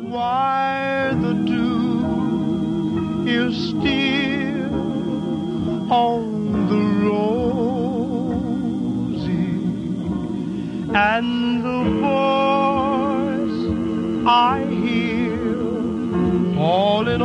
Why the dew is still on the rosy, and the voice I hear falling